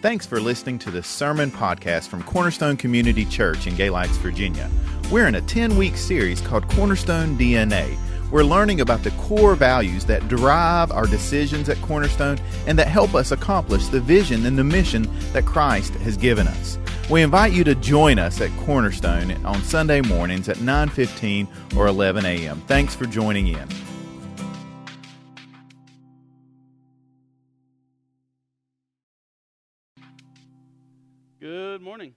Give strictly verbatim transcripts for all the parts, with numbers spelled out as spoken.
Thanks for listening to this sermon podcast from Cornerstone Community Church in Gay Lakes, Virginia. We're in a ten-week series called Cornerstone D N A. We're learning about the core values that drive our decisions at Cornerstone and that help us accomplish the vision and the mission that Christ has given us. We invite you to join us at Cornerstone on Sunday mornings at nine fifteen or eleven a.m. Thanks for joining in. Good morning.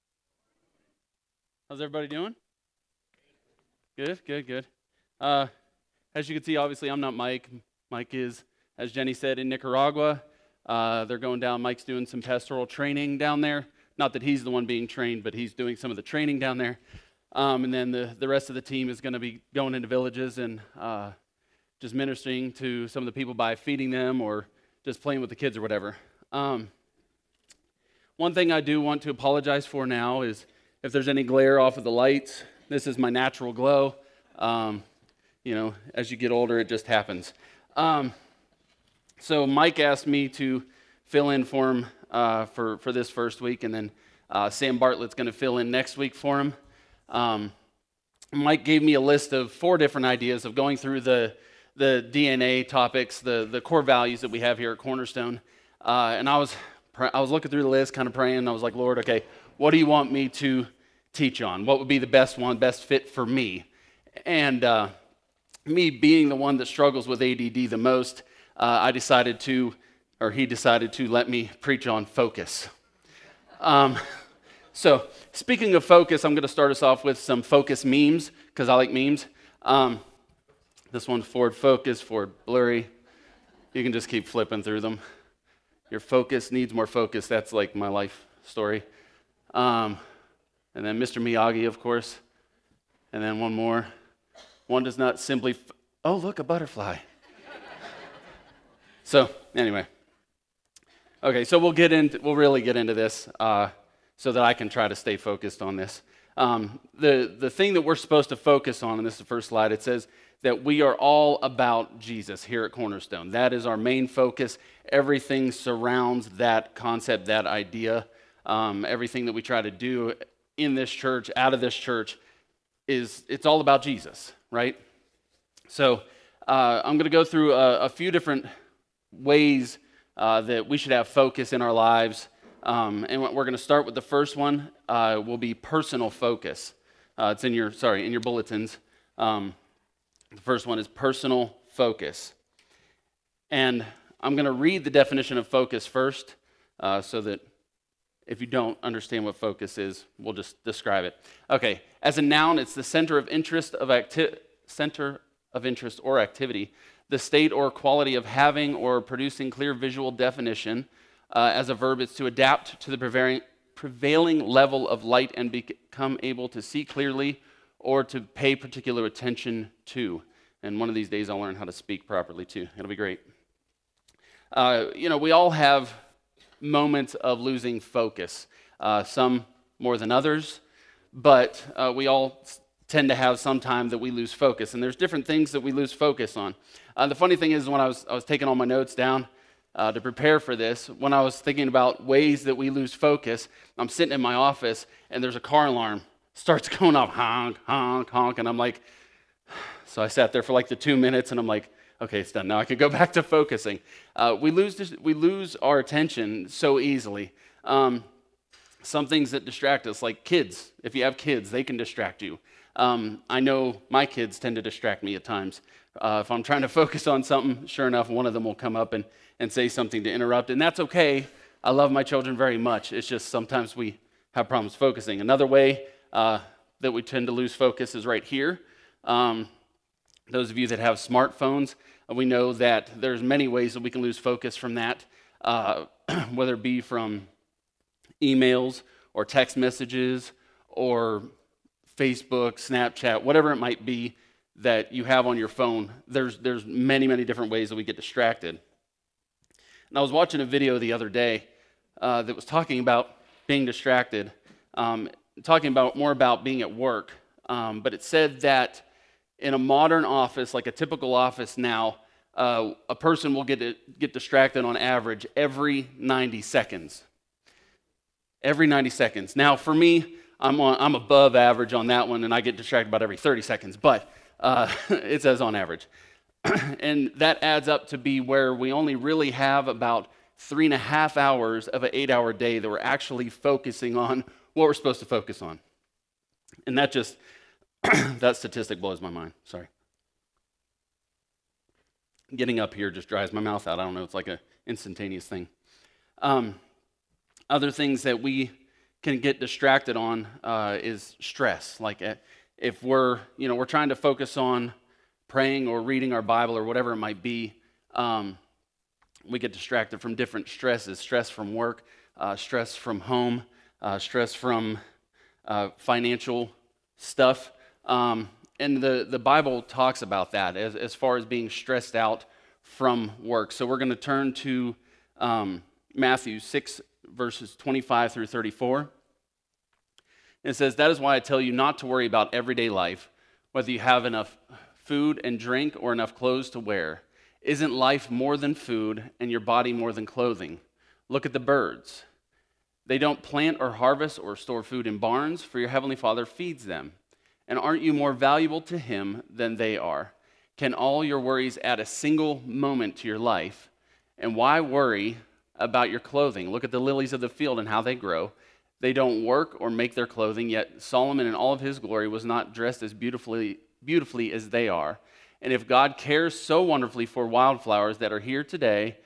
How's everybody doing? Good, good, good. Uh, as you can see, obviously, I'm not Mike. Mike is, as Jenny said, in Nicaragua. Uh, they're going down. Mike's doing some pastoral training down there. Not that he's the one being trained, but he's doing some of the training down there. Um, and then the, the rest of the team is going to be going into villages and uh, just ministering to some of the people by feeding them or just playing with the kids or whatever. Um, One thing I do want to apologize for now is if there's any glare off of the lights. This is my natural glow. Um, you know, as you get older, it just happens. Um, so Mike asked me to fill in for him uh, for, for this first week, and then uh, Sam Bartlett's going to fill in next week for him. Um, Mike gave me a list of four different ideas of going through the, the D N A topics, the, the core values that we have here at Cornerstone, uh, and I was... I was looking through the list, kind of praying, and I was like, Lord, okay, what do you want me to teach on? What would be the best one, best fit for me? And uh, me being the one that struggles with A D D the most, uh, I decided to, or he decided to let me preach on focus. Um, so speaking of focus, I'm going to start us off with some focus memes, because I like memes. Um, this one's Ford Focus, Ford Blurry. You can just keep flipping through them. Your focus needs more focus. That's like my life story. Um, and then Mister Miyagi, of course. And then one more. One does not simply, f- oh, look, a butterfly. So, anyway. Okay, so we'll get into, we'll really get into this uh, so that I can try to stay focused on this. Um, the, the thing that we're supposed to focus on, and this is the first slide, it says that we are all about Jesus here at Cornerstone. That is our main focus. Everything surrounds that concept, that idea. Um, everything that we try to do in this church, out of this church, is it's all about Jesus, right? So uh, I'm going to go through a, a few different ways uh, that we should have focus in our lives. Um, and we're going to start with the first one. Uh, will be personal focus. Uh, it's in your, sorry, in your bulletins. Um, the first one is personal focus. And I'm going to read the definition of focus first, uh, so that if you don't understand what focus is, we'll just describe it. Okay, as a noun, it's the center of interest of acti- center of interest or activity, the state or quality of having or producing clear visual definition. Uh, as a verb, it's to adapt to the prevailing prevailing level of light and become able to see clearly or to pay particular attention to. And one of these days, I'll learn how to speak properly too. It'll be great. Uh, you know, we all have moments of losing focus, uh, some more than others, but uh, we all tend to have some time that we lose focus, and there's different things that we lose focus on. Uh, the funny thing is, when I was, I was taking all my notes down uh, to prepare for this, when I was thinking about ways that we lose focus, I'm sitting in my office, and there's a car alarm, starts going off, honk, honk, honk, and I'm like, so I sat there for like the two minutes, and I'm like, okay, it's done. Now I can go back to focusing. Uh, we lose this, we lose our attention so easily. Um, some things that distract us, like kids. If you have kids, they can distract you. Um, I know my kids tend to distract me at times. Uh, if I'm trying to focus on something, sure enough, one of them will come up and, and say something to interrupt, and that's okay. I love my children very much. It's just sometimes we have problems focusing. Another way uh, that we tend to lose focus is right here. Um, Those of you that have smartphones, we know that there's many ways that we can lose focus from that, uh, whether it be from emails or text messages or Facebook, Snapchat, whatever it might be that you have on your phone. There's, there's many, many different ways that we get distracted. And I was watching a video the other day uh, that was talking about being distracted, um, talking about more about being at work, um, but it said that in a modern office, like a typical office now, uh, a person will get get distracted on average every ninety seconds. Every ninety seconds. Now, for me, I'm on, I'm above average on that one, and I get distracted about every thirty seconds, but uh, it says on average. And that adds up to be where we only really have about three and a half hours of an eight-hour day that we're actually focusing on what we're supposed to focus on. And that just, that statistic blows my mind. Sorry. Getting up here just dries my mouth out. I don't know, it's like an instantaneous thing. Um, other things that we can get distracted on uh, is stress. Like uh, if we're, you know, we're trying to focus on praying or reading our Bible or whatever it might be, um, we get distracted from different stresses, stress from work, uh, stress from home, uh, stress from uh, financial stuff. Um, and the, the Bible talks about that as, as far as being stressed out from work. So we're going to turn to um, Matthew six, verses twenty-five through thirty-four. It says, "That is why I tell you not to worry about everyday life, whether you have enough food and drink or enough clothes to wear. Isn't life more than food and your body more than clothing? Look at the birds. They don't plant or harvest or store food in barns, for your heavenly Father feeds them. And aren't you more valuable to him than they are? Can all your worries add a single moment to your life? And why worry about your clothing? Look at the lilies of the field and how they grow. They don't work or make their clothing, yet Solomon in all of his glory was not dressed as beautifully, beautifully as they are. And if God cares so wonderfully for wildflowers that are here today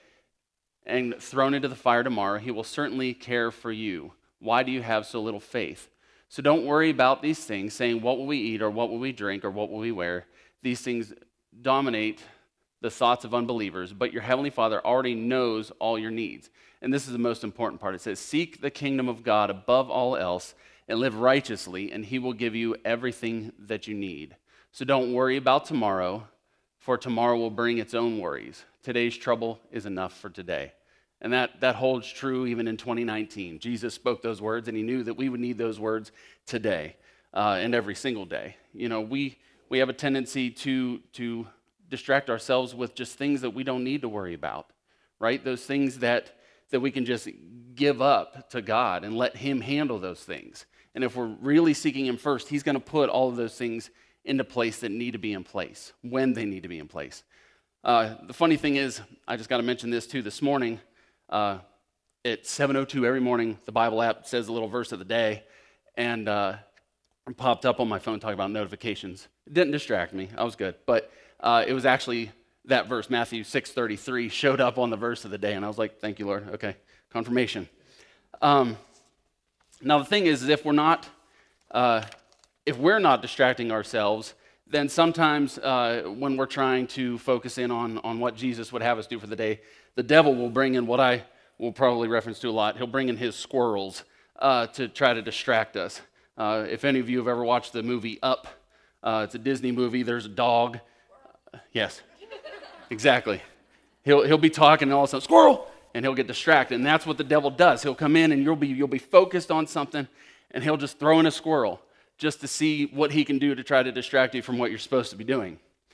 and thrown into the fire tomorrow, he will certainly care for you. Why do you have so little faith? So don't worry about these things, saying, what will we eat, or what will we drink, or what will we wear? These things dominate the thoughts of unbelievers, but your heavenly Father already knows all your needs." And this is the most important part. It says, "Seek the kingdom of God above all else and live righteously, and he will give you everything that you need. So don't worry about tomorrow, for tomorrow will bring its own worries. Today's trouble is enough for today." And that, that holds true even in twenty nineteen. Jesus spoke those words, and he knew that we would need those words today uh, and every single day. You know, we we have a tendency to to distract ourselves with just things that we don't need to worry about, right? Those things that, that we can just give up to God and let him handle those things. And if we're really seeking him first, he's going to put all of those things into place that need to be in place, when they need to be in place. Uh, the funny thing is, I just got to mention this too this morning. Uh, at seven oh two every morning, the Bible app says a little verse of the day, and uh, it popped up on my phone talking about notifications. It didn't distract me. I was good. But uh, it was actually that verse, Matthew six thirty-three, showed up on the verse of the day, and I was like, thank you, Lord. Okay, confirmation. Um, now, the thing is, is if we're not, uh, if we're not distracting ourselves, then sometimes uh, when we're trying to focus in on, on what Jesus would have us do for the day, the devil will bring in what I will probably reference to a lot. He'll bring in his squirrels uh, to try to distract us. Uh, if any of you have ever watched the movie Up, uh, it's a Disney movie. There's a dog. Uh, yes, exactly. He'll he'll be talking and all of a sudden, squirrel, and he'll get distracted. And that's what the devil does. He'll come in and you'll be you'll be focused on something, and he'll just throw in a squirrel just to see what he can do to try to distract you from what you're supposed to be doing.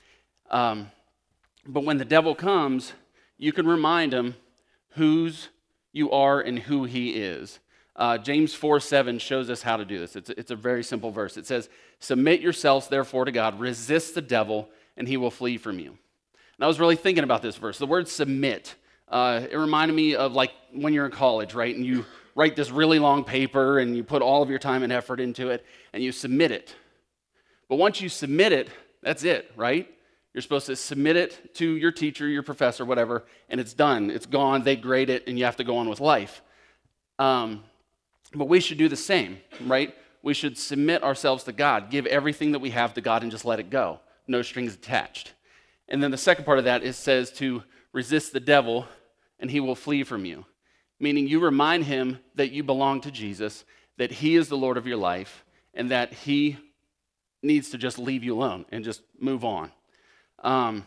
Um, but when the devil comes, you can remind him whose you are and who he is. Uh, James four seven shows us how to do this. It's, it's a very simple verse. It says, "Submit yourselves therefore to God, resist the devil, and he will flee from you." And I was really thinking about this verse. The word submit, uh, it reminded me of like when you're in college, right? And you write this really long paper, and you put all of your time and effort into it, and you submit it. But once you submit it, that's it, right? You're supposed to submit it to your teacher, your professor, whatever, and it's done. It's gone. They grade it, and you have to go on with life. Um, but we should do the same, right? We should submit ourselves to God, give everything that we have to God, and just let it go. No strings attached. And then the second part of that, it says to resist the devil, and he will flee from you. Meaning you remind him that you belong to Jesus, that he is the Lord of your life, and that he needs to just leave you alone and just move on. Um,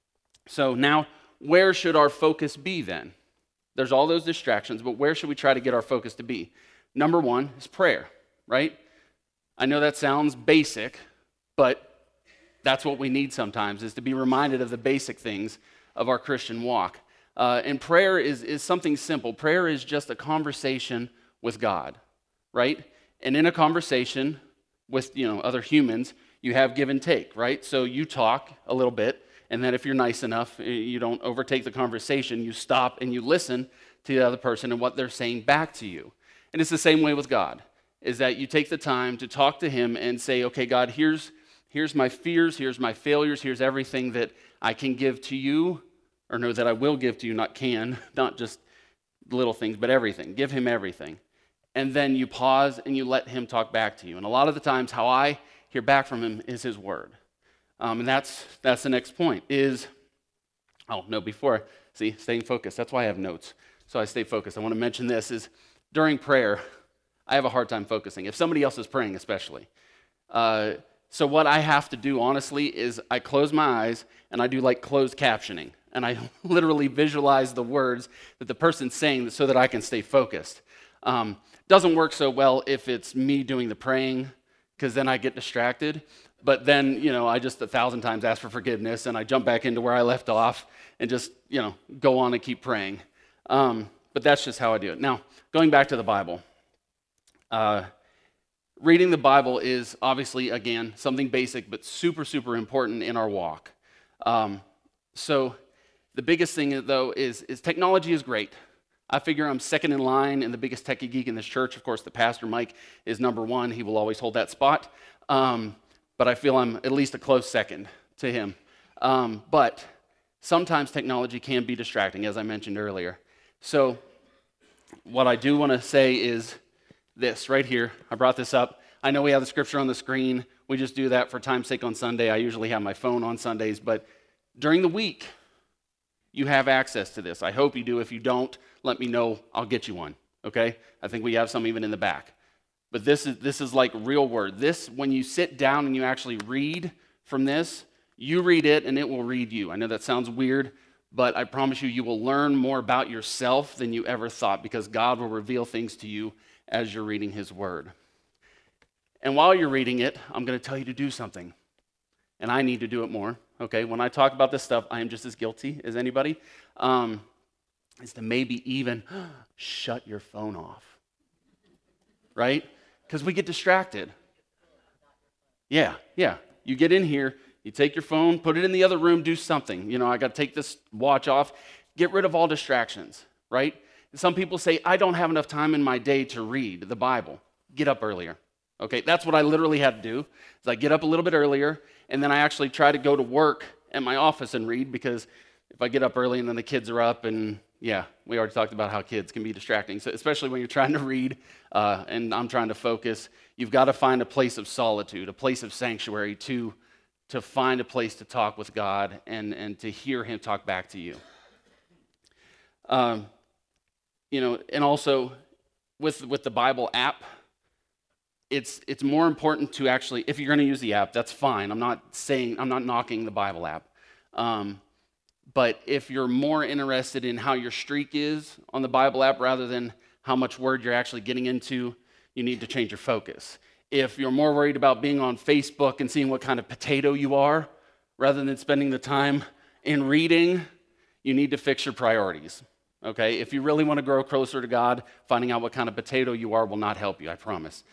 so now, where should our focus be then? There's all those distractions, but where should we try to get our focus to be? Number one is prayer, right? I know that sounds basic, but that's what we need sometimes, is to be reminded of the basic things of our Christian walk. Uh, and prayer is, is something simple. Prayer is just a conversation with God. right? And in a conversation with, you know, other humans, you have give and take, right? So you talk a little bit, and then if you're nice enough, you don't overtake the conversation, you stop and you listen to the other person and what they're saying back to you. And it's the same way with God, is that you take the time to talk to him and say, okay, God, here's, here's my fears, here's my failures, here's everything that I can give to you, or no, that I will give to you, not can, not just little things, but everything. Give him everything. And then you pause and you let him talk back to you. And a lot of the times how I hear back from him is his word. Um, and that's that's the next point is, oh, no, before, see, staying focused. That's why I have notes. So I stay focused. I want to mention this is during prayer, I have a hard time focusing, if somebody else is praying especially. Uh, so what I have to do, honestly, is I close my eyes and I do like closed captioning. And I literally visualize the words that the person's saying so that I can stay focused. Um, doesn't work so well if it's me doing the praying, because then I get distracted. But then, you know, I just a thousand times ask for forgiveness and I jump back into where I left off and just, you know, go on and keep praying. Um, but that's just how I do it. Now, going back to the Bible. Uh, reading the Bible is obviously, again, something basic, but super, super important in our walk. Um, so the biggest thing, though, is, is technology is great. I figure I'm second in line and the biggest techie geek in this church. Of course, the pastor, Mike, is number one. He will always hold that spot. Um, but I feel I'm at least a close second to him. Um, but sometimes technology can be distracting, as I mentioned earlier. So what I do want to say is this right here. I brought this up. I know we have the scripture on the screen. We just do that for time's sake on Sunday. I usually have my phone on Sundays. But during the week, you have access to this. I hope you do. If you don't, let me know. I'll get you one, okay? I think we have some even in the back. But this is this is like real word. This, when you sit down and you actually read from this, you read it and it will read you. I know that sounds weird, but I promise you, you will learn more about yourself than you ever thought, because God will reveal things to you as you're reading his word. And while you're reading it, I'm going to tell you to do something. And I need to do it more, okay? When I talk about this stuff, I am just as guilty as anybody. Um, is to maybe even shut your phone off, right? Because we get distracted. Yeah, yeah. You get in here, you take your phone, put it in the other room, do something. You know, I got to take this watch off. Get rid of all distractions, right? Some people say, I don't have enough time in my day to read the Bible. Get up earlier. Okay, that's what I literally had to do. Is I get up a little bit earlier, and then I actually try to go to work at my office and read, because if I get up early and then the kids are up, and yeah, we already talked about how kids can be distracting, so especially when you're trying to read uh, and I'm trying to focus, you've got to find a place of solitude, a place of sanctuary to, to find a place to talk with God and, and to hear him talk back to you. Um, you know, and also with, with the Bible app, It's it's more important to actually, if you're going to use the app, that's fine. I'm not saying, I'm not knocking the Bible app. Um, but if you're more interested in how your streak is on the Bible app rather than how much word you're actually getting into, you need to change your focus. If you're more worried about being on Facebook and seeing what kind of potato you are rather than spending the time in reading, you need to fix your priorities. Okay? If you really want to grow closer to God, finding out what kind of potato you are will not help you, I promise.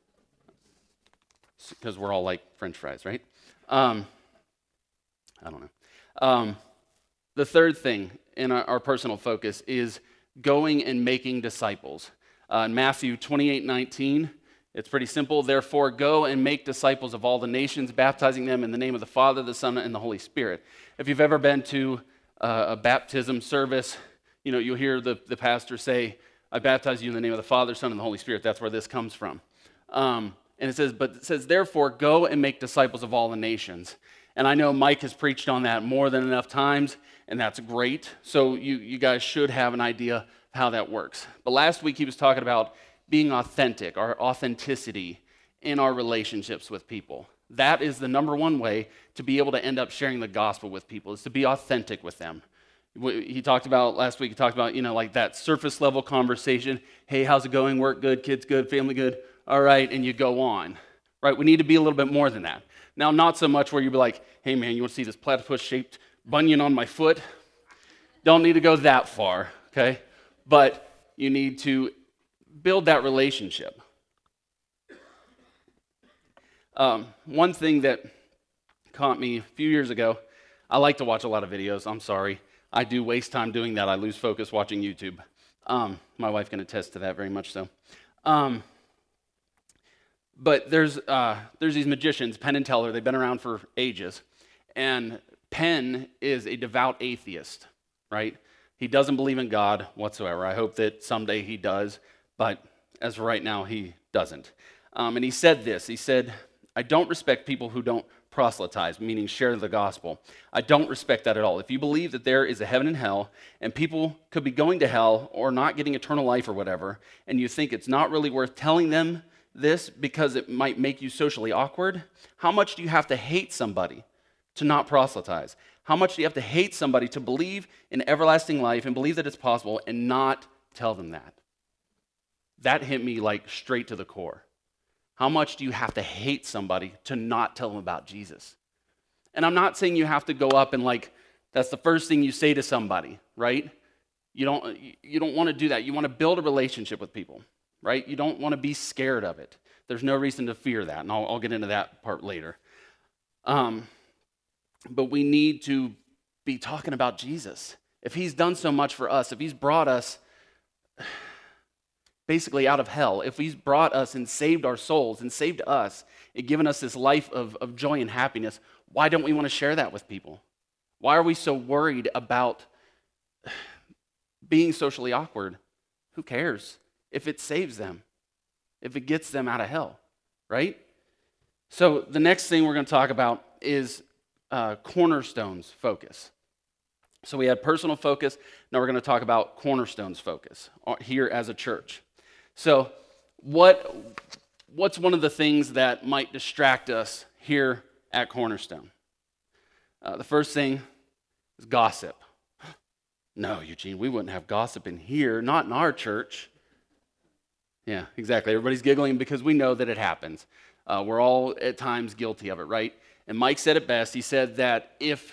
Because we're all like French fries, right? Um, I don't know. Um, the third thing in our, our personal focus is going and making disciples. Uh, in Matthew twenty-eight nineteen, it's pretty simple. Therefore, go and make disciples of all the nations, baptizing them in the name of the Father, the Son, and the Holy Spirit. If you've ever been to uh, a baptism service, you know, you'll hear the, the pastor say, I baptize you in the name of the Father, Son, and the Holy Spirit. That's where this comes from. Um, And it says, but it says, therefore, go and make disciples of all the nations. And I know Mike has preached on that more than enough times, and that's great. So you, you guys should have an idea of how that works. But last week he was talking about being authentic, our authenticity in our relationships with people. That is the number one way to be able to end up sharing the gospel with people, is to be authentic with them. He talked about, last week he talked about, you know, like that surface level conversation. Hey, how's it going? Work good, kids good, family good? All right, and you go on, right? We need to be a little bit more than that. Now, not so much where you'd be like, hey, man, you want to see this platypus-shaped bunion on my foot? Don't need to go that far, okay? But you need to build that relationship, Um, one thing that caught me a few years ago, I like to watch a lot of videos. I'm sorry. I do waste time doing that. I lose focus watching YouTube. Um, my wife can attest to that very much so. Um, but there's uh, there's these magicians, Penn and Teller. They've been around for ages. And Penn is a devout atheist, right? He doesn't believe in God whatsoever. I hope that someday he does, but as of right now, he doesn't. Um, and he said this. He said, I don't respect people who don't proselytize, meaning share the gospel. I don't respect that at all. If you believe that there is a heaven and hell, and people could be going to hell or not getting eternal life or whatever, and you think it's not really worth telling them this because it might make you socially awkward, how much do you have to hate somebody to not proselytize? How much do you have to hate somebody to believe in everlasting life and believe that it's possible and not tell them that? That hit me like straight to the core. How much do you have to hate somebody to not tell them about Jesus? And I'm not saying you have to go up and like, that's the first thing you say to somebody, right? You don't, you don't want to do that. You want to build a relationship with people, right? You don't want to be scared of it. There's no reason to fear that, and I'll, I'll get into that part later. Um, but we need to be talking about Jesus. If he's done so much for us, if he's brought us basically out of hell, if he's brought us and saved our souls and saved us and given us this life of, of joy and happiness, why don't we want to share that with people? Why are we so worried about being socially awkward? Who cares if it saves them, if it gets them out of hell, right? So the next thing we're going to talk about is uh, cornerstones focus. So we had personal focus. Now we're going to talk about cornerstones focus here as a church. So what, what's one of the things that might distract us here at Cornerstone? Uh, the first thing is gossip. No, Eugene, we wouldn't have gossip in here, not in our church. Yeah, exactly. Everybody's giggling because we know that it happens. Uh, we're all at times guilty of it, right? And Mike said it best. He said that if,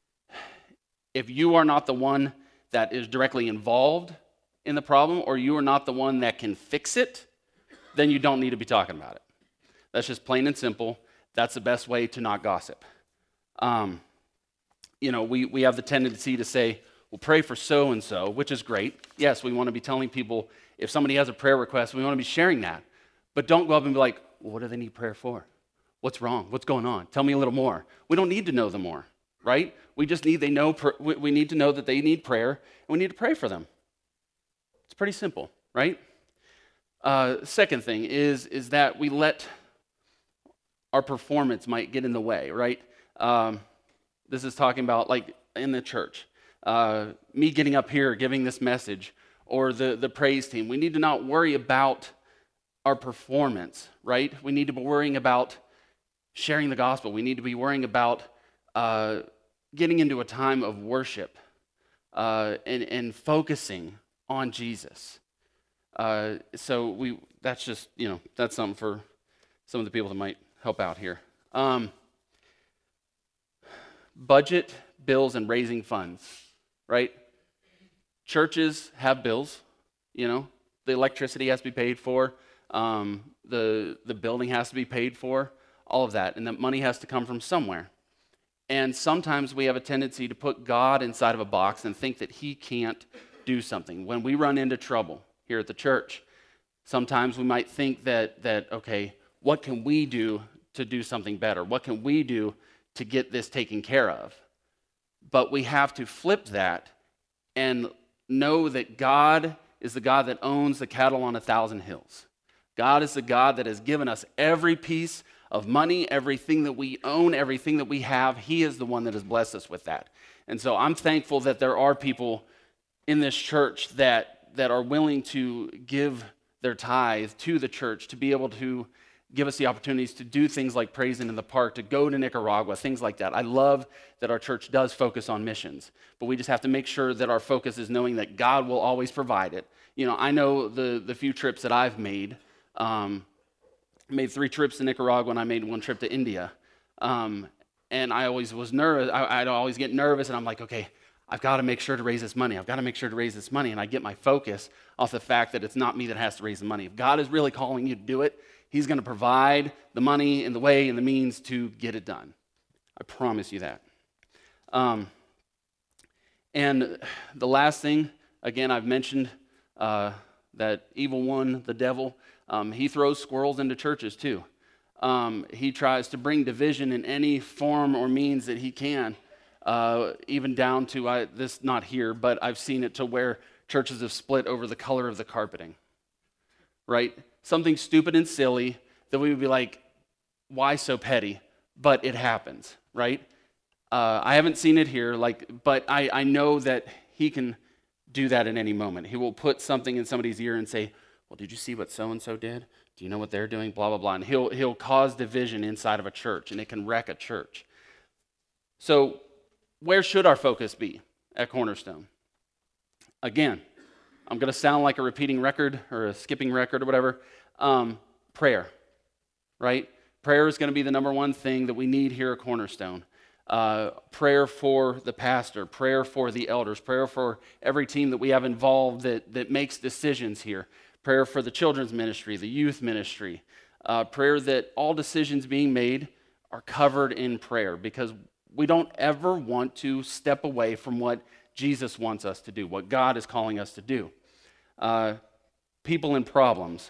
if you are not the one that is directly involved in the problem, or you are not the one that can fix it, then you don't need to be talking about it. That's just plain and simple. That's the best way to not gossip. Um, you know, we, we have the tendency to say, well, pray for so-and-so, which is great. Yes, we want to be telling people, if somebody has a prayer request, we want to be sharing that. But don't go up and be like, well, what do they need prayer for? What's wrong? What's going on? Tell me a little more. We don't need to know the more, right? We just need, they know, we need to know that they need prayer, and we need to pray for them. It's pretty simple, right? Uh, second thing is, is that we let our performance might get in the way, right? Um, this is talking about like in the church, uh, me getting up here, giving this message, or the, the praise team. We need to not worry about our performance, right? We need to be worrying about sharing the gospel. We need to be worrying about uh, getting into a time of worship uh, and, and focusing on Jesus. Uh, so we that's just, you know, that's something for some of the people that might help out here. Um, budget, bills, and raising funds, right? Churches have bills, you know. The electricity has to be paid for. Um, the, the building has to be paid for. All of that. And that money has to come from somewhere. And sometimes we have a tendency to put God inside of a box and think that he can't do something. When we run into trouble here at the church, sometimes we might think that, that okay, what can we do to do something better? What can we do to get this taken care of? But we have to flip that and know that God is the God that owns the cattle on a thousand hills. God is the God that has given us every piece of money, everything that we own, everything that we have. He is the one that has blessed us with that. And so I'm thankful that there are people in this church that, that are willing to give their tithe to the church, to be able to give us the opportunities to do things like praising in the park, to go to Nicaragua, things like that. I love that our church does focus on missions, but we just have to make sure that our focus is knowing that God will always provide it. You know, I know the, the few trips that I've made, um, made three trips to Nicaragua, and I made one trip to India. Um, and I always was nervous. I, I'd always get nervous, and I'm like, okay, I've got to make sure to raise this money. I've got to make sure to raise this money. And I get my focus off the fact that it's not me that has to raise the money. If God is really calling you to do it, He's going to provide the money and the way and the means to get it done. I promise you that. Um, and the last thing, again, I've mentioned uh, that evil one, the devil, um, he throws squirrels into churches too. Um, he tries to bring division in any form or means that he can, uh, even down to, I, this not here, but I've seen it to where churches have split over the color of the carpeting, right? Something stupid and silly that we would be like, why so petty? But it happens, right? Uh, I haven't seen it here, like, but I, I know that he can do that at any moment. He will put something in somebody's ear and say, well, did you see what so-and-so did? Do you know what they're doing? Blah, blah, blah. And he'll, he'll cause division inside of a church, and it can wreck a church. So where should our focus be at Cornerstone? Again, I'm going to sound like a repeating record or a skipping record or whatever. Um, prayer, right? Prayer is going to be the number one thing that we need here at Cornerstone. Uh, prayer for the pastor, prayer for the elders, prayer for every team that we have involved that, that makes decisions here, prayer for the children's ministry, the youth ministry, uh, prayer that all decisions being made are covered in prayer, because we don't ever want to step away from what Jesus wants us to do, what God is calling us to do. Uh, people and problems.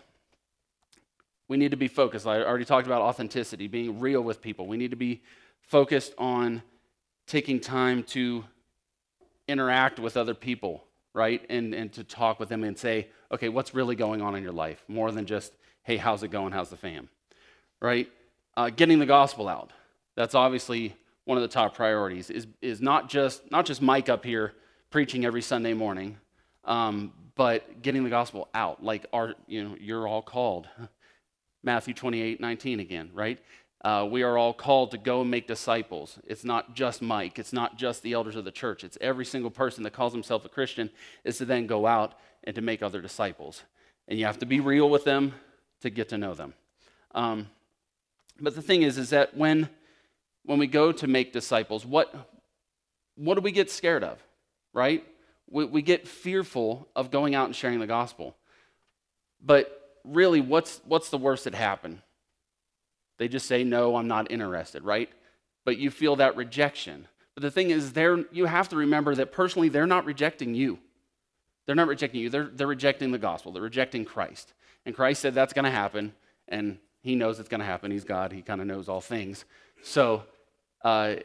We need to be focused. I already talked about authenticity, being real with people. We need to be focused on taking time to interact with other people, right? And, and to talk with them and say, okay, what's really going on in your life? More than just, hey, how's it going? How's the fam? Right? Uh, getting the gospel out. That's obviously one of the top priorities, is, is not just not just Mike up here preaching every Sunday morning, um, but getting the gospel out. Like, our, you know, you're all called. Matthew twenty-eight nineteen again, right? Uh, we are all called to go and make disciples. It's not just Mike. It's not just the elders of the church. It's every single person that calls himself a Christian is to then go out and to make other disciples. And you have to be real with them to get to know them. Um, but the thing is, is that when when we go to make disciples, what what do we get scared of, right? We, we get fearful of going out and sharing the gospel. But really, what's what's the worst that happen? They just say, no, I'm not interested, right? But you feel that rejection. But the thing is, they're, you have to remember that personally, they're not rejecting you. They're not rejecting you. They're, they're rejecting the gospel. They're rejecting Christ. And Christ said that's going to happen, and he knows it's going to happen. He's God. He kind of knows all things. So uh,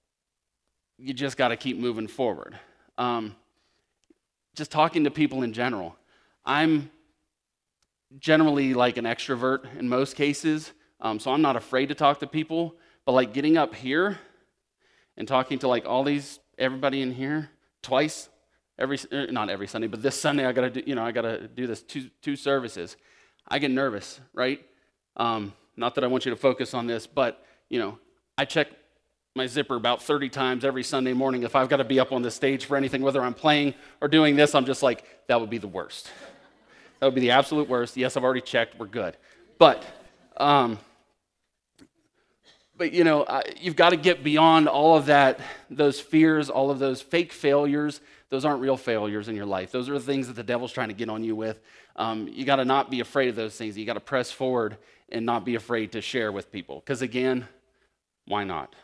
you just got to keep moving forward. Um, just talking to people in general. I'm generally like an extrovert in most cases, um, so I'm not afraid to talk to people, but like getting up here and talking to like all these, everybody in here twice, every, not every Sunday, but this Sunday I gotta do, you know, I gotta do this two, two services. I get nervous, right? Um, not that I want you to focus on this, but you know, I check my zipper about thirty times every Sunday morning. If I've got to be up on the stage for anything, whether I'm playing or doing this, I'm just like, that would be the worst. That would be the absolute worst. Yes, I've already checked. We're good. But, um, but you know, I, you've got to get beyond all of that, those fears, all of those fake failures. Those aren't real failures in your life. Those are the things that the devil's trying to get on you with. Um, you got to not be afraid of those things. You got to press forward and not be afraid to share with people. Because again, why not?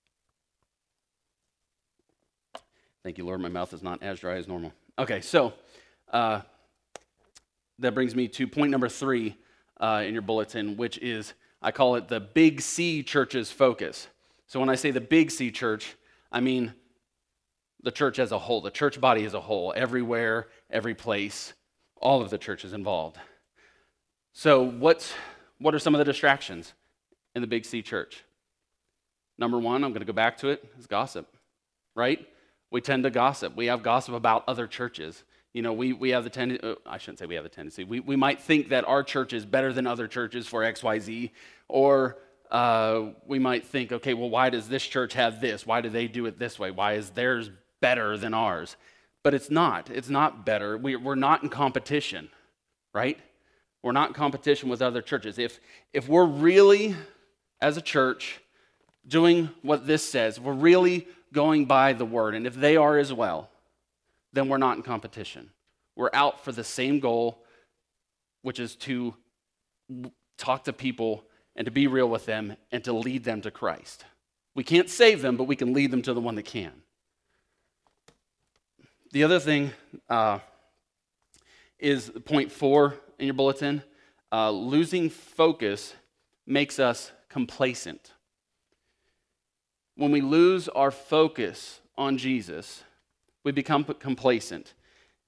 Thank you, Lord. My mouth is not as dry as normal. Okay, so uh, that brings me to point number three uh, in your bulletin, which is, I call it the Big C Church's focus. So when I say the Big C Church, I mean the church as a whole, the church body as a whole, everywhere, every place, all of the churches involved. So what's, what are some of the distractions in the Big C Church? Number one, I'm going to go back to it, is gossip, right? We tend to gossip. We have gossip about other churches. You know, we, we have the tendency, uh, I shouldn't say we have the tendency, we, we might think that our church is better than other churches for X Y Z, or uh, we might think, okay, well, why does this church have this? Why do they do it this way? Why is theirs better than ours? But it's not. It's not better. We, we're not in competition, right? We're not in competition with other churches. If, if we're really, as a church, doing what this says, we're really going by the word, and if they are as well, then we're not in competition. We're out for the same goal, which is to talk to people and to be real with them and to lead them to Christ. We can't save them, but we can lead them to the one that can. The other thing uh, is point four in your bulletin. Uh, losing focus makes us complacent. When we lose our focus on Jesus, we become complacent.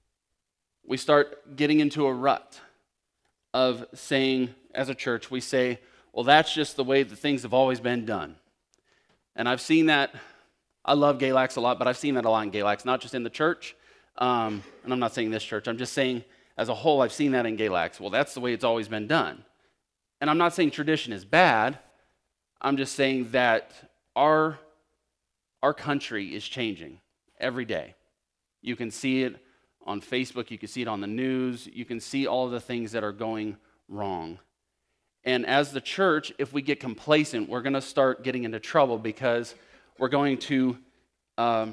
We start getting into a rut of saying, as a church, we say, well, that's just the way that things have always been done. And I've seen that. I love Galax a lot, but I've seen that a lot in Galax, not just in the church. Um, and I'm not saying this church. I'm just saying, as a whole, I've seen that in Galax. Well, that's the way it's always been done. And I'm not saying tradition is bad. I'm just saying that our, our country is changing every day. You can see it on Facebook. You can see it on the news. You can see all of the things that are going wrong. And as the church, if we get complacent, we're going to start getting into trouble because we're going to um,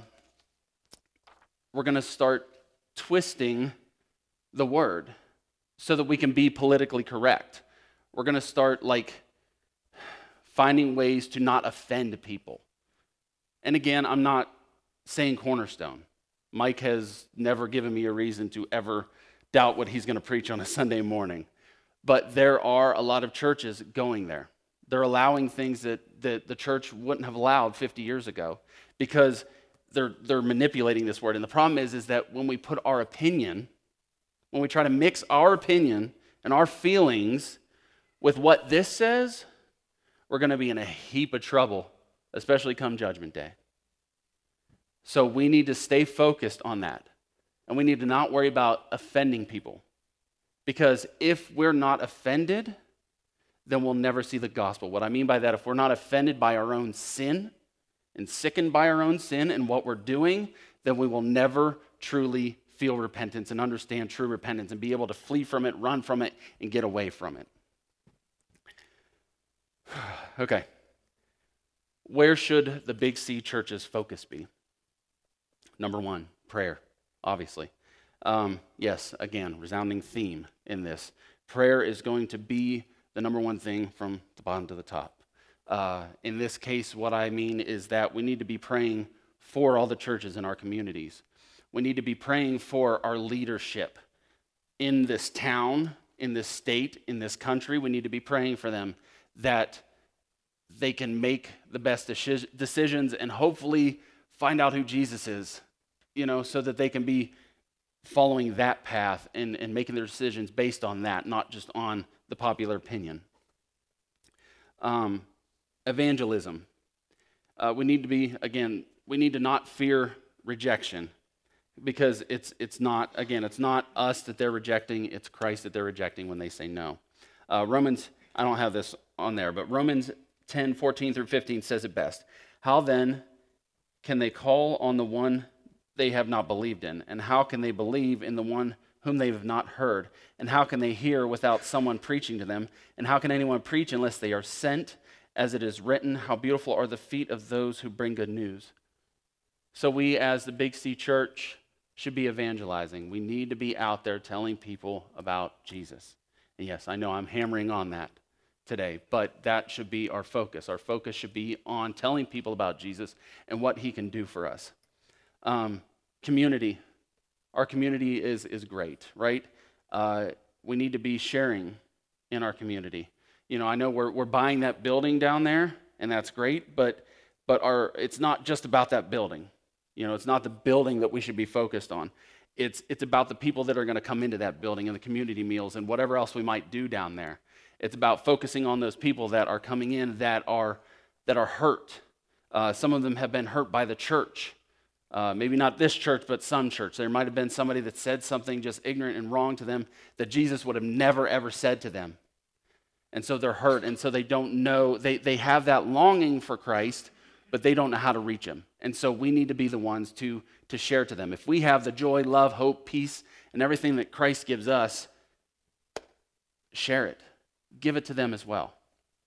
we're going to start twisting the word so that we can be politically correct. We're going to start like finding ways to not offend people. And again, I'm not saying Cornerstone. Mike has never given me a reason to ever doubt what he's going to preach on a Sunday morning. But there are a lot of churches going there. They're allowing things that, that the church wouldn't have allowed fifty years ago because they're, they're manipulating this word. And the problem is, is that when we put our opinion, when we try to mix our opinion and our feelings with what this says, we're going to be in a heap of trouble, especially come Judgment Day. So we need to stay focused on that. And we need to not worry about offending people. Because if we're not offended, then we'll never see the gospel. What I mean by that, if we're not offended by our own sin and sickened by our own sin and what we're doing, then we will never truly feel repentance and understand true repentance and be able to flee from it, run from it, and get away from it. Okay. Where should the Big C church's focus be? Number one, prayer, obviously. Um, yes, again, resounding theme in this. Prayer is going to be the number one thing from the bottom to the top. Uh, in this case, what I mean is that we need to be praying for all the churches in our communities. We need to be praying for our leadership in this town, in this state, in this country. We need to be praying for them that they can make the best decisions and hopefully find out who Jesus is, you know, so that they can be following that path and, and making their decisions based on that, not just on the popular opinion. Um, evangelism. Uh, we need to be, again, we need to not fear rejection because it's it's not, again, it's not us that they're rejecting, it's Christ that they're rejecting when they say no. Uh, Romans, I don't have this on there, but Romans ten, fourteen through fifteen says it best. How then can they call on the one they have not believed in? And how can they believe in the one whom they have not heard? And how can they hear without someone preaching to them? And how can anyone preach unless they are sent? As it is written, how beautiful are the feet of those who bring good news. So we as the Big C Church should be evangelizing. We need to be out there telling people about Jesus. And yes, I know I'm hammering on that today, but that should be our focus. Our focus should be on telling people about Jesus and what he can do for us. Um, community. Our community is, is great, right? Uh, we need to be sharing in our community. You know, I know we're we're buying that building down there, and that's great, but but our it's not just about that building. You know, it's not the building that we should be focused on. It's it's about the people that are going to come into that building and the community meals and whatever else we might do down there. It's about focusing on those people that are coming in that are that are hurt. Uh, some of them have been hurt by the church. Uh, maybe not this church, but some church. There might have been somebody that said something just ignorant and wrong to them that Jesus would have never, ever said to them. And so they're hurt, and so they don't know. They, they have that longing for Christ, but they don't know how to reach him. And so we need to be the ones to, to share to them. If we have the joy, love, hope, peace, and everything that Christ gives us, share it. Give it to them as well.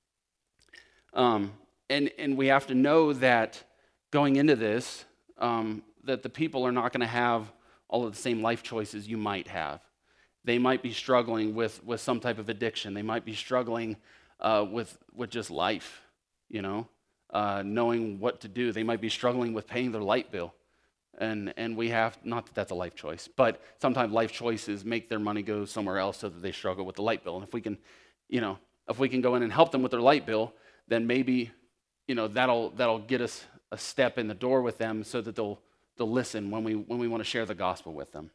Um, and, and we have to know that going into this, um, that the people are not going to have all of the same life choices you might have. They might be struggling with, with some type of addiction. They might be struggling uh, with, with just life, you know, uh, knowing what to do. They might be struggling with paying their light bill. And and we have, not that that's a life choice, but sometimes life choices make their money go somewhere else so that they struggle with the light bill. And if we can, you know, if we can go in and help them with their light bill, then maybe, you know, that'll that'll get us a step in the door with them so that they'll they'll listen when we when we want to share the gospel with them.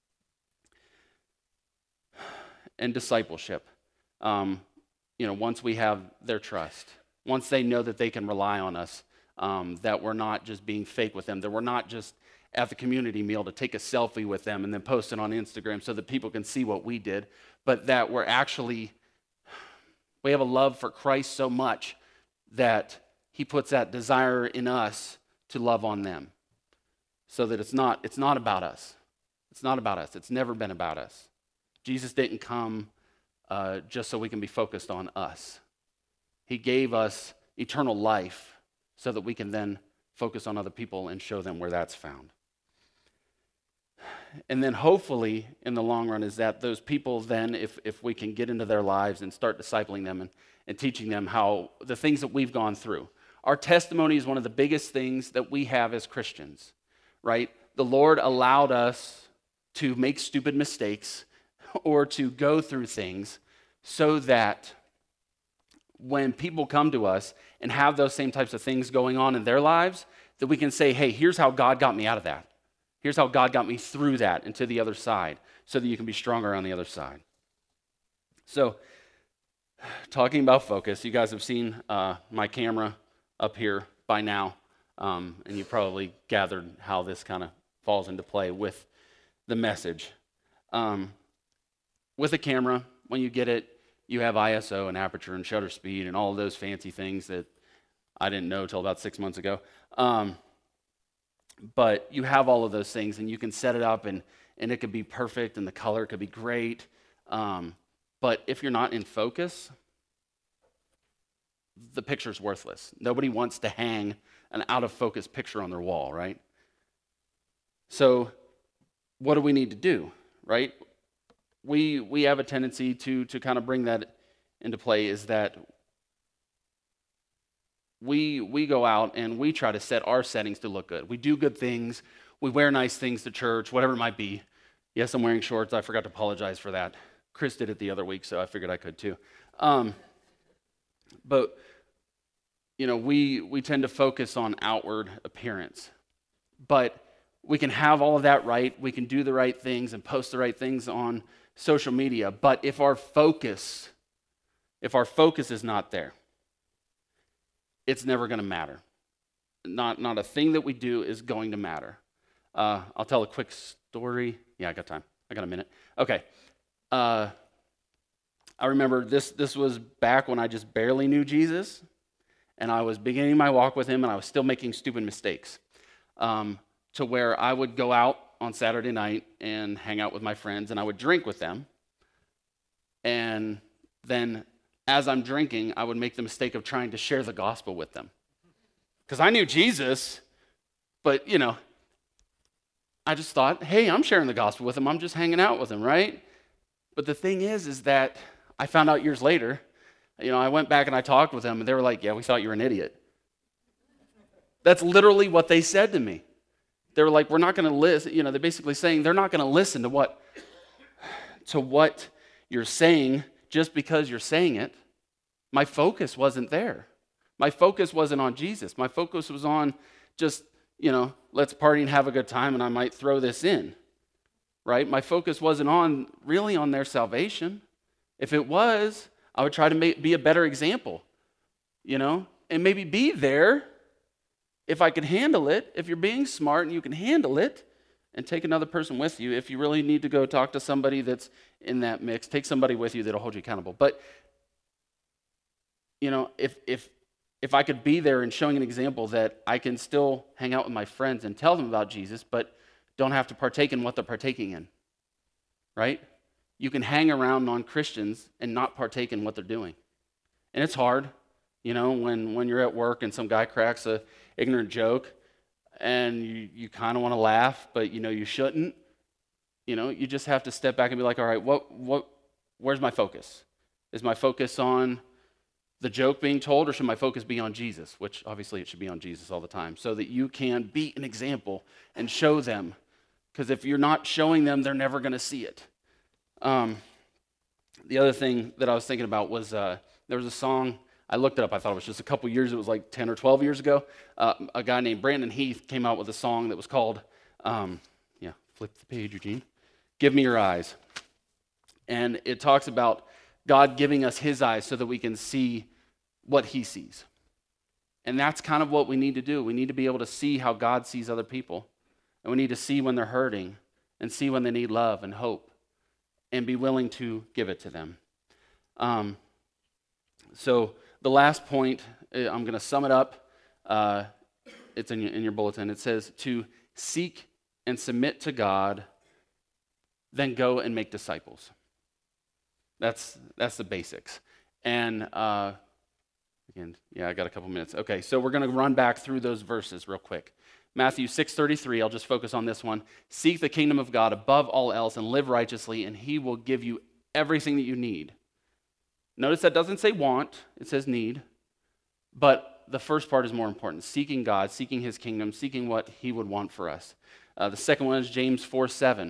And discipleship. Um, you know, once we have their trust, once they know that they can rely on us, um, that we're not just being fake with them, that we're not just at the community meal to take a selfie with them and then post it on Instagram so that people can see what we did, but that we're actually, we have a love for Christ so much that he puts that desire in us to love on them, so that it's not, it's not about us. It's not about us. It's never been about us. Jesus didn't come uh, just so we can be focused on us. He gave us eternal life so that we can then focus on other people and show them where that's found. And then hopefully, in the long run, is that those people then, if, if we can get into their lives and start discipling them and, and teaching them how the things that we've gone through. Our testimony is one of the biggest things that we have as Christians, right? The Lord allowed us to make stupid mistakes or to go through things so that when people come to us and have those same types of things going on in their lives, that we can say, hey, here's how God got me out of that. Here's how God got me through that and to the other side, so that you can be stronger on the other side. So, talking about focus, you guys have seen uh, my camera up here by now, um, and you probably gathered how this kind of falls into play with the message. Um, with a camera, when you get it, you have I S O and aperture and shutter speed and all of those fancy things that I didn't know till about six months ago. Um, but you have all of those things, and you can set it up, and, and it could be perfect, and the color could be great. Um, but if you're not in focus, the picture's worthless. Nobody wants to hang an out-of-focus picture on their wall, right? So what do we need to do, right? We we have a tendency to to kind of bring that into play, is that we we go out and we try to set our settings to look good. We do good things. We wear nice things to church, whatever it might be. Yes, I'm wearing shorts. I forgot to apologize for that. Chris did it the other week, so I figured I could too. Um, but, you know, we we tend to focus on outward appearance. But we can have all of that right. We can do the right things and post the right things on social media. But if our focus, if our focus is not there, it's never going to matter. Not, not a thing that we do is going to matter. Uh, I'll tell a quick story. Yeah, I got time. I got a minute. Okay. Uh, I remember this, this was back when I just barely knew Jesus, and I was beginning my walk with him, and I was still making stupid mistakes, um, to where I would go out on Saturday night and hang out with my friends, and I would drink with them. And then as I'm drinking, I would make the mistake of trying to share the gospel with them. Because I knew Jesus, but, you know, I just thought, hey, I'm sharing the gospel with him. I'm just hanging out with him, right? But the thing is, is that I found out years later, you know, I went back and I talked with them, and they were like, yeah, we thought you were an idiot. That's literally what they said to me. They were like, we're not going to listen. You know, they're basically saying they're not going to listen to what, to what you're saying just because you're saying it. My focus wasn't there. My focus wasn't on Jesus. My focus was on just, you know, let's party and have a good time, and I might throw this in, right? My focus wasn't on, really on their salvation. If it was, I would try to make, be a better example, you know, and maybe be there if I could handle it. If you're being smart and you can handle it, and take another person with you. If you really need to go talk to somebody that's in that mix, take somebody with you that'll hold you accountable. But, you know, if if if I could be there and showing an example that I can still hang out with my friends and tell them about Jesus, but don't have to partake in what they're partaking in, right? You can hang around non-Christians and not partake in what they're doing. And it's hard, you know, when, when you're at work and some guy cracks a ignorant joke and you, you kind of want to laugh, but you know you shouldn't. you know, you just have to step back and be like, all right, what, what, where's my focus? Is my focus on the joke being told, or should my focus be on Jesus? Which obviously it should be on Jesus all the time, so that you can be an example and show them. Because if you're not showing them, they're never going to see it. Um, the other thing that I was thinking about was uh, there was a song, I looked it up, I thought it was just a couple years, it was like ten or twelve years ago. Uh, a guy named Brandon Heath came out with a song that was called, um, yeah, flip the page, Eugene, Give Me Your Eyes. And it talks about God giving us his eyes so that we can see what he sees. And that's kind of what we need to do. We need to be able to see how God sees other people. And we need to see when they're hurting and see when they need love and hope and be willing to give it to them. Um, so the last point, I'm going to sum it up. Uh, it's in your, in your bulletin. It says to seek and submit to God, then go and make disciples. That's that's the basics. And uh, again, yeah, I got a couple minutes. Okay, so we're going to run back through those verses real quick. Matthew six thirty-three, I'll just focus on this one. Seek the kingdom of God above all else and live righteously, and he will give you everything that you need. Notice that doesn't say want, it says need. But the first part is more important. Seeking God, seeking his kingdom, seeking what he would want for us. Uh, the second one is James four seven.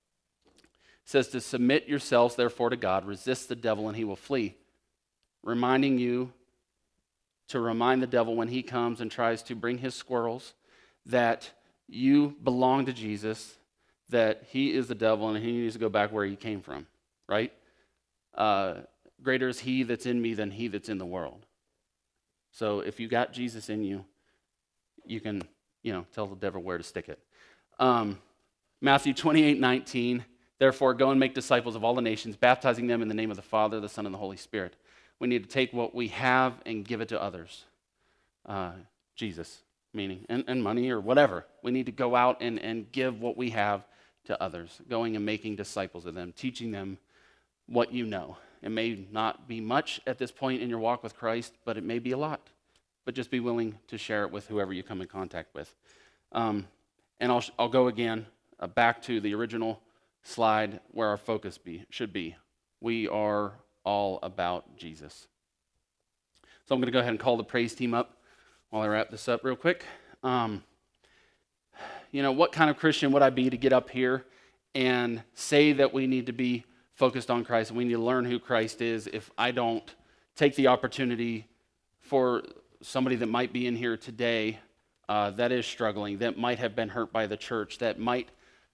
It says to submit yourselves therefore to God, resist the devil and he will flee. Reminding you to remind the devil when he comes and tries to bring his squirrels that you belong to Jesus, that he is the devil and he needs to go back where he came from, right? Uh, greater is he that's in me than he that's in the world. So if you got Jesus in you, you can, you know, tell the devil where to stick it. Um, Matthew twenty-eight nineteen, therefore go and make disciples of all the nations, baptizing them in the name of the Father, the Son, and the Holy Spirit. We need to take what we have and give it to others. Uh, Jesus. Meaning, and, and money or whatever. We need to go out and, and give what we have to others, going and making disciples of them, teaching them what you know. It may not be much at this point in your walk with Christ, but it may be a lot. But just be willing to share it with whoever you come in contact with. Um, and I'll, I'll go again uh, back to the original slide where our focus be should be. We are all about Jesus. So I'm going to go ahead and call the praise team up while I wrap this up real quick. Um, you know, what kind of Christian would I be to get up here and say that we need to be focused on Christ and we need to learn who Christ is if I don't take the opportunity for somebody that might be in here today uh, that is struggling, that might have been hurt by the church, that might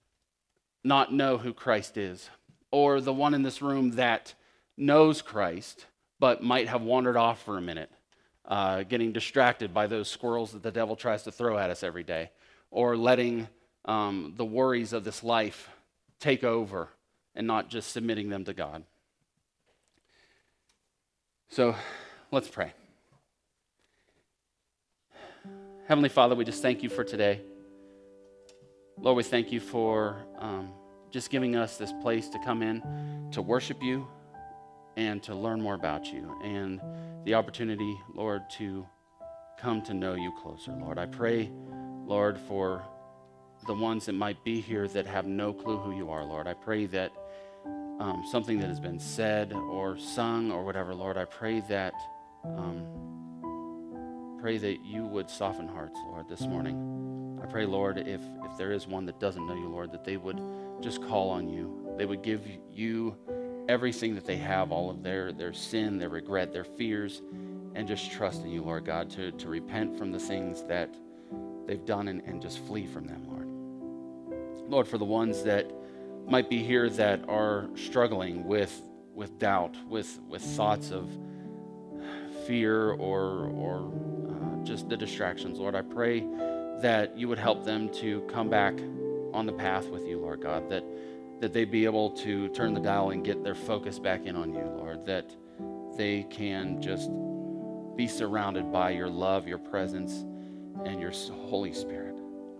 not know who Christ is, or the one in this room that knows Christ but might have wandered off for a minute. Uh, getting distracted by those squirrels that the devil tries to throw at us every day, or letting um, the worries of this life take over and not just submitting them to God. So let's pray. Heavenly Father, we just thank you for today. Lord, we thank you for um, just giving us this place to come in to worship you and to learn more about you, and the opportunity, Lord, to come to know you closer. Lord, I pray, Lord, for the ones that might be here that have no clue who you are, Lord. I pray that um, something that has been said or sung or whatever, Lord, I pray that um, pray that you would soften hearts, Lord, this morning. I pray, Lord, if, if there is one that doesn't know you, Lord, that they would just call on you. They would give you everything that they have, all of their, their sin, their regret, their fears, and just trust in you, Lord God, to, to repent from the things that they've done and, and just flee from them, Lord. Lord, for the ones that might be here that are struggling with, with doubt, with, with thoughts of fear or, or uh, just the distractions, Lord, I pray that you would help them to come back on the path with you, Lord God, that that they'd be able to turn the dial and get their focus back in on you, Lord, that they can just be surrounded by your love, your presence, and your Holy Spirit.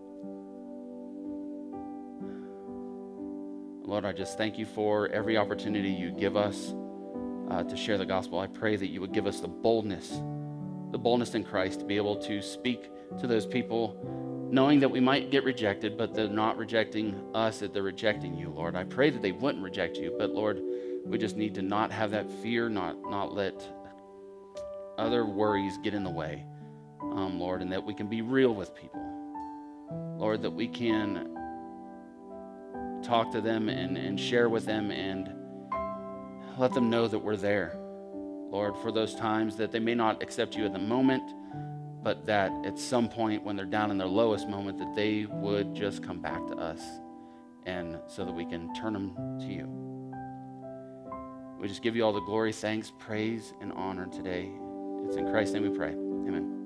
Lord, I just thank you for every opportunity you give us uh, to share the gospel. I pray that you would give us the boldness, the boldness in Christ to be able to speak to those people knowing that we might get rejected, but they're not rejecting us, that they're rejecting you, Lord. I pray that they wouldn't reject you, but Lord, we just need to not have that fear, not, not let other worries get in the way, um, Lord, and that we can be real with people. Lord, that we can talk to them and, and share with them and let them know that we're there, Lord, for those times that they may not accept you at the moment, but that at some point when they're down in their lowest moment, that they would just come back to us, and so that we can turn them to you. We just give you all the glory, thanks, praise, and honor today. It's in Christ's name we pray. Amen.